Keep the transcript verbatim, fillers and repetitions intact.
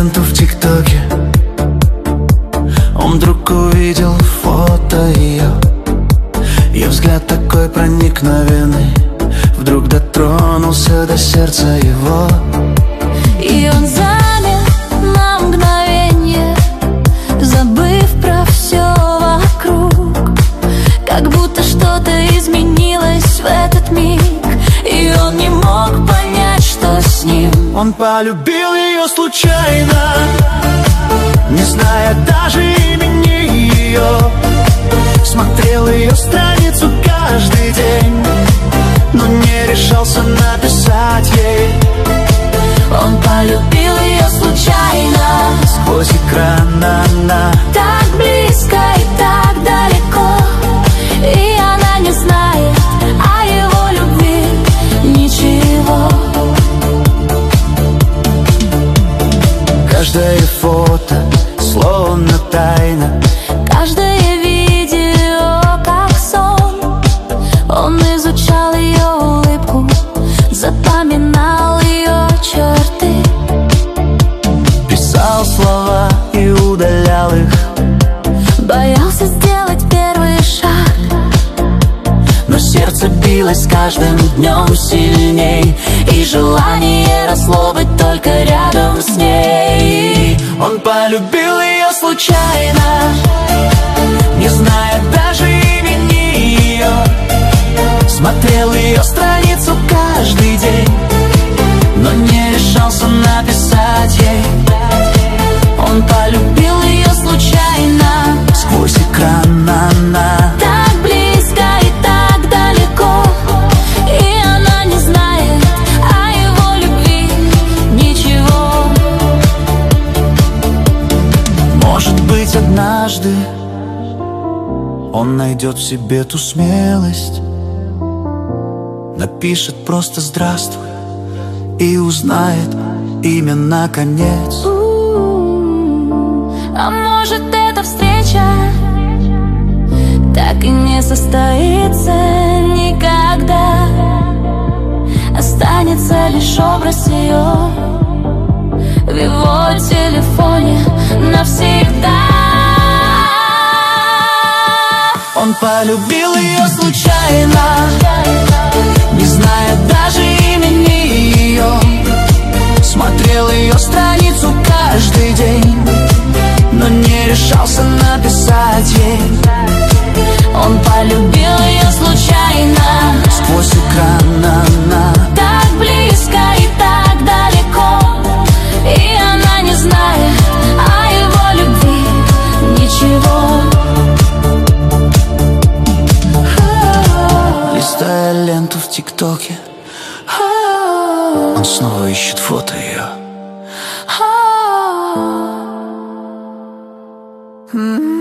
ленту в ТикТоке, он вдруг увидел фото ее. Ее взгляд такой проникновенный вдруг дотронулся до сердца его. И он замер на мгновенье, забыв про все вокруг, как будто что-то изменилось в этот миг, и он не мог понять, что с ним. Он полюбил ее случайно, не зная даже имени ее. Смотрел ее страницу каждый день, но не решался написать ей. Он полюбил ее случайно, сквозь экран она так близко и так далеко, и она не знает о его любви ничего. Каждое фото словно тайна, каждое видео как сон. Он изучал ее улыбку, запоминал ее черты, писал слова и удалял их, боялся сделать первый шаг, но сердце билось с каждым днем сильней, и желание росло быть только рядом с ней. Он полюбил ее случайно, не зная даже имени ее. Смотрел ее страницу каждый день, но не решался написать ей. Он полюбил ее случайно, сквозь экран она так близко и так далеко, и она не знает о его любви ничего. Может быть, однажды он найдет в себе ту смелость, напишет просто «здравствуй» и узнает имя наконец. А может, эта встреча так и не состоится никогда, останется лишь образ ее в его телефоне навсегда. Он полюбил ее случайно, не зная даже имени ее. Смотрел ее страницу каждый день, но не решался написать ей. Он полюбил ее случайно, сквозь экран она так близко и так далеко, и она не знает о его любви ничего. Листая ленту в ТикТоке, он снова ищет фото ее. Mm-hmm.